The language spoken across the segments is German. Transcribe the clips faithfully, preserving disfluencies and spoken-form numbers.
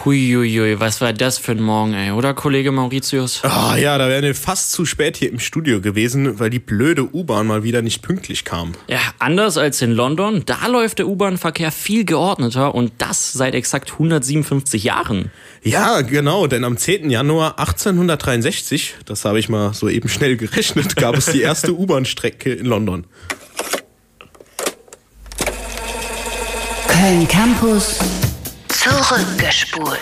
Huiuiui, was war das für ein Morgen, ey, oder, Kollege Mauritius? Ah ja, da wären wir fast zu spät hier im Studio gewesen, weil die blöde U-Bahn mal wieder nicht pünktlich kam. Ja, anders als in London, da läuft der U-Bahn-Verkehr viel geordneter und das seit exakt hundertsiebenundfünfzig Jahren. Ja, genau, denn am zehnten Januar achtzehnhundertdreiundsechzig, das habe ich mal so eben schnell gerechnet, gab es die erste U-Bahn-Strecke in London. Köln Campus zurückgespult.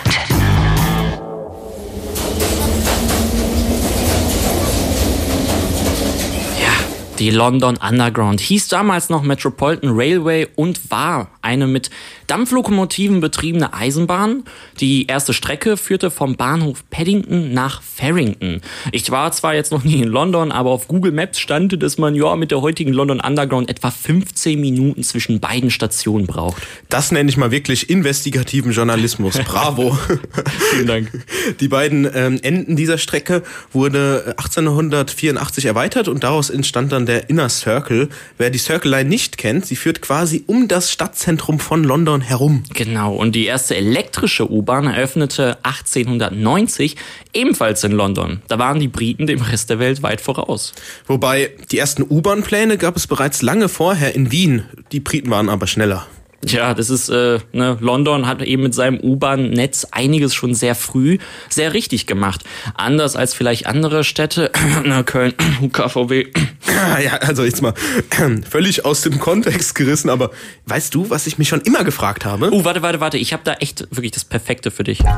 Die London Underground hieß damals noch Metropolitan Railway und war eine mit Dampflokomotiven betriebene Eisenbahn. Die erste Strecke führte vom Bahnhof Paddington nach Farringdon. Ich war zwar jetzt noch nie in London, aber auf Google Maps stand, dass man ja mit der heutigen London Underground etwa fünfzehn Minuten zwischen beiden Stationen braucht. Das nenne ich mal wirklich investigativen Journalismus. Bravo. Vielen Dank. Die beiden ähm, Enden dieser Strecke wurde achtzehnhundertvierundachtzig erweitert und daraus entstand dann der Inner Circle. Wer die Circle Line nicht kennt, sie führt quasi um das Stadtzentrum von London herum. Genau, und die erste elektrische U-Bahn eröffnete achtzehnhundertneunzig, ebenfalls in London. Da waren die Briten dem Rest der Welt weit voraus. Wobei, die ersten U-Bahn-Pläne gab es bereits lange vorher in Wien. Die Briten waren aber schneller. Ja, das ist, äh, ne, London hat eben mit seinem U-Bahn-Netz einiges schon sehr früh sehr richtig gemacht. Anders als vielleicht andere Städte, na, Köln, K V W. Ja, also jetzt mal völlig aus dem Kontext gerissen, aber weißt du, was ich mich schon immer gefragt habe? Oh, warte, warte, warte, ich habe da echt wirklich das Perfekte für dich.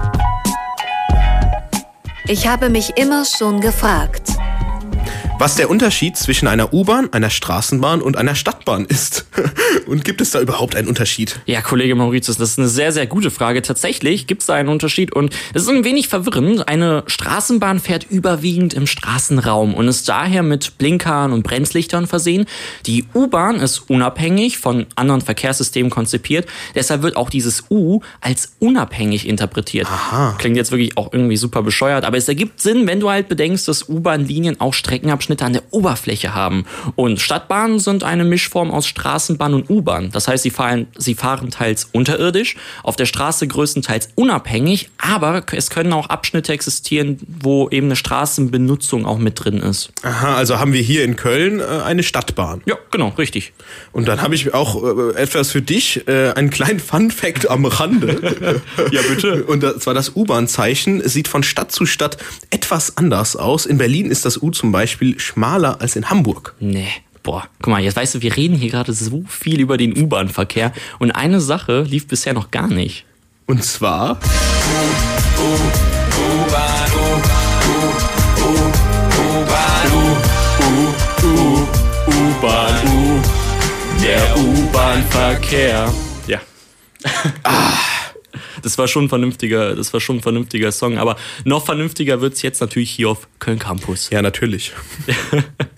Ich habe mich immer schon gefragt, was der Unterschied zwischen einer U-Bahn, einer Straßenbahn und einer Stadtbahn ist. Und gibt es da überhaupt einen Unterschied? Ja, Kollege Mauritius, das ist eine sehr, sehr gute Frage. Tatsächlich gibt es da einen Unterschied und das ist ein wenig verwirrend. Eine Straßenbahn fährt überwiegend im Straßenraum und ist daher mit Blinkern und Bremslichtern versehen. Die U-Bahn ist unabhängig von anderen Verkehrssystemen konzipiert. Deshalb wird auch dieses U als unabhängig interpretiert. Aha. Klingt jetzt wirklich auch irgendwie super bescheuert, aber es ergibt Sinn, wenn du halt bedenkst, dass U-Bahn-Linien auch Streckenabschnitte an der Oberfläche haben. Und Stadtbahnen sind eine Mischform aus Straßenbahn und U-Bahn. Das heißt, sie fahren, sie fahren teils unterirdisch, auf der Straße größtenteils unabhängig, aber es können auch Abschnitte existieren, wo eben eine Straßenbenutzung auch mit drin ist. Aha, also haben wir hier in Köln äh, eine Stadtbahn. Ja, genau, richtig. Und dann habe ich auch äh, etwas für dich, äh, einen kleinen Fun-Fact am Rande. Ja, bitte. Und zwar das U-Bahn-Zeichen sieht von Stadt zu Stadt etwas anders aus. In Berlin ist das U zum Beispiel schmaler als in Hamburg. Nee. Boah, guck mal, jetzt weißt du, wir reden hier gerade so viel über den U-Bahn-Verkehr und eine Sache lief bisher noch gar nicht. Und zwar... U-Bahn, U, der U-Bahn-Verkehr. Ja. Ah. Das war schon ein vernünftiger, das war schon ein vernünftiger Song, aber noch vernünftiger wird's jetzt natürlich hier auf Köln Campus. Ja, natürlich.